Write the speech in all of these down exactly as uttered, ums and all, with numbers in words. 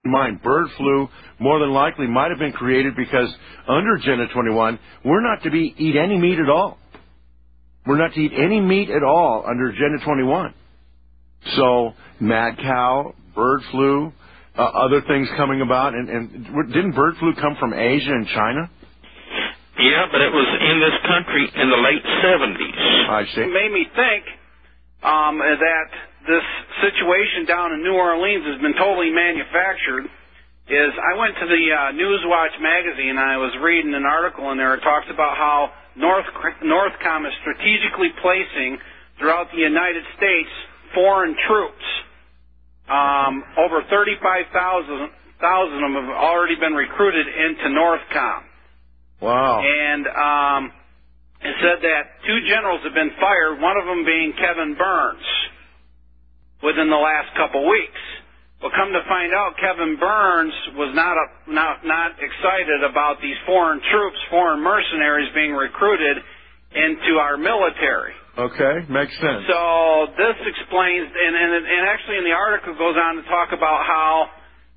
mind, bird flu more than likely might have been created because under Agenda twenty-one, we're not to be eat any meat at all. We're not to eat any meat at all under Agenda twenty-one. So, mad cow, bird flu, uh, other things coming about. And, and didn't bird flu come from Asia and China? Yeah, but it was in this country in the late seventies. I see. It made me think um, that this situation down in New Orleans has been totally manufactured. Is I went to the uh, Newswatch magazine and I was reading an article in there. It talks about how North Northcom is strategically placing throughout the United States foreign troops. Um, over thirty-five thousand of them have already been recruited into Northcom. Wow. And um, it said that two generals have been fired, one of them being Kevin Burns, within the last couple weeks. Well, come to find out, Kevin Burns was not, a, not, not excited about these foreign troops, foreign mercenaries being recruited into our military. Okay, makes sense. So this explains, and, and, and actually in the article goes on to talk about how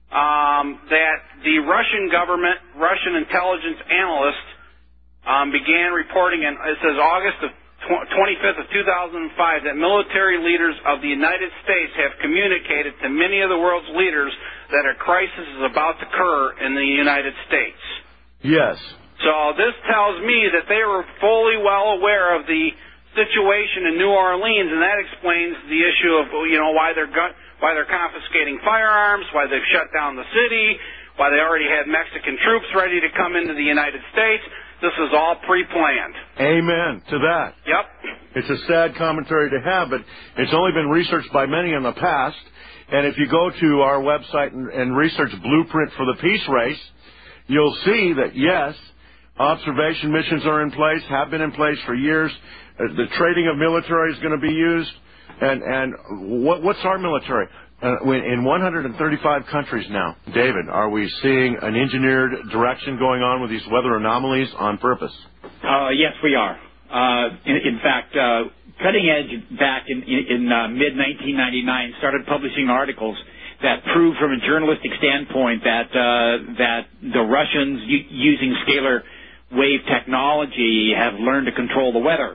Um, that the Russian government, Russian intelligence analysts um, began reporting in, it says August of twenty-fifth of two thousand five, that military leaders of the United States have communicated to many of the world's leaders that a crisis is about to occur in the United States. Yes. So this tells me that they were fully well aware of the situation in New Orleans, and that explains the issue of, you know, why they're gun- why they're confiscating firearms, why they've shut down the city, why they already had Mexican troops ready to come into the United States. This is all pre-planned. Amen to that. Yep. It's a sad commentary to have, but it's only been researched by many in the past. And if you go to our website and, and research Blueprint for the Peace Race, you'll see that, yes, observation missions are in place, have been in place for years. Uh, the trading of military is going to be used. And, and what, what's our military? Uh, in one hundred thirty-five countries now, David, are we seeing an engineered direction going on with these weather anomalies on purpose? Uh, yes, we are. Uh, in, in fact, uh, Cutting Edge back in, in, in uh, mid nineteen ninety-nine started publishing articles that proved from a journalistic standpoint that uh, that the Russians, u- using scalar wave technology, have learned to control the weather.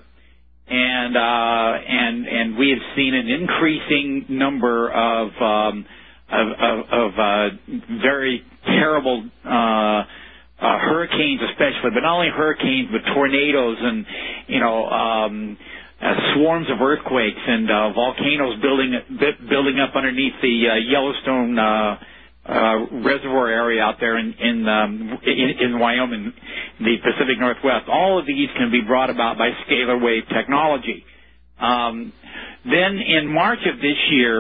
And uh, and and we have seen an increasing number of um, of, of, of uh, very terrible uh, uh, hurricanes, especially, but not only hurricanes, but tornadoes and you know um, uh, swarms of earthquakes and uh, volcanoes building building up underneath the uh, Yellowstone Uh, Uh, reservoir area out there in in, um, in in Wyoming, the Pacific Northwest. All of these can be brought about by scalar wave technology. Um, then in March of this year,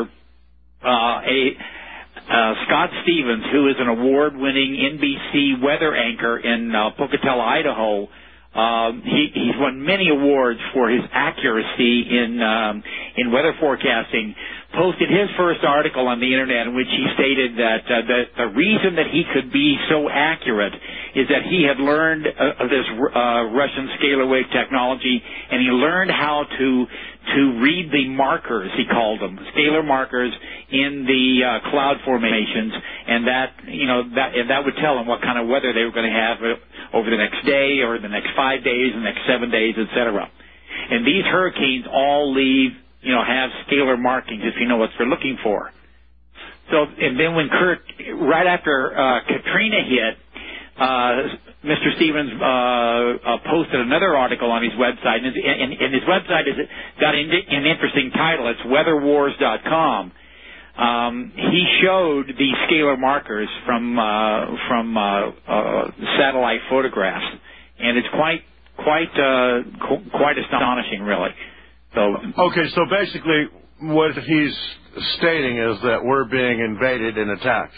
uh, a uh, Scott Stevens, who is an award-winning N B C weather anchor in uh, Pocatello, Idaho, Um, he, he's won many awards for his accuracy in um, in weather forecasting. Posted his first article on the internet in which he stated that uh, the, the reason that he could be so accurate is that he had learned uh, of this uh, Russian scalar wave technology, and he learned how to to read the markers, he called them, scalar markers in the uh, cloud formations, and that you know that and that would tell him what kind of weather they were going to have over the next day or the next five days, the next seven days, et cetera. And these hurricanes all leave, you know, have scalar markings if you know what they're looking for. So, and then when Kurt, right after uh, Katrina hit, uh, Mister Stevens uh, uh, posted another article on his website, and his, and, and his website has got an, an interesting title. It's weather wars dot com. Um, he showed the scalar markers from uh, from uh, uh, satellite photographs, and it's quite quite uh, qu- quite astonishing, really. So okay, so basically, what he's stating is that we're being invaded and attacked.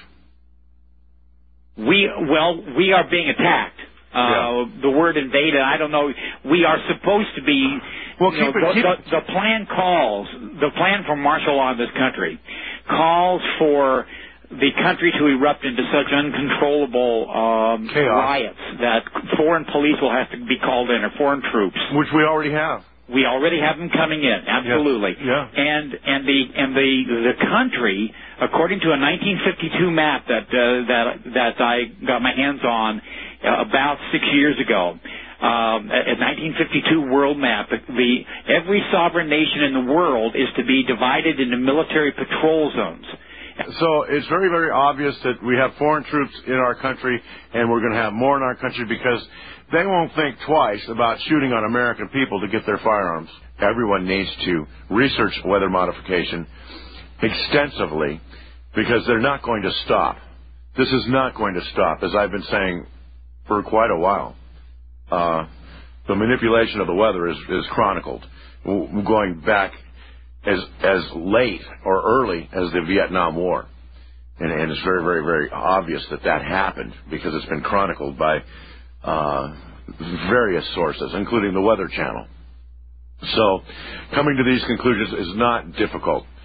We well, we are being attacked. Uh, yeah. The word invaded, I don't know. We are supposed to be. Well, you know, keep it, the, keep the, the plan calls. The plan for martial law in this country calls for the country to erupt into such uncontrollable um, riots that foreign police will have to be called in, or foreign troops, which we already have. We already have them coming in, absolutely. Yeah. yeah. And and the and the the country According to a nineteen fifty-two map that uh, that that I got my hands on uh, about six years ago, um, a nineteen fifty-two world map, the every sovereign nation in the world is to be divided into military patrol zones. So it's very, very obvious that we have foreign troops in our country, and we're going to have more in our country because they won't think twice about shooting on American people to get their firearms. Everyone needs to research weather modification extensively because they're not going to stop. This is not going to stop, as I've been saying for quite a while. Uh, the manipulation of the weather is, is chronicled, going back as as late or early as the Vietnam War. And, and it's very, very, very obvious that that happened because it's been chronicled by uh, various sources, including the Weather Channel. So coming to these conclusions is not difficult.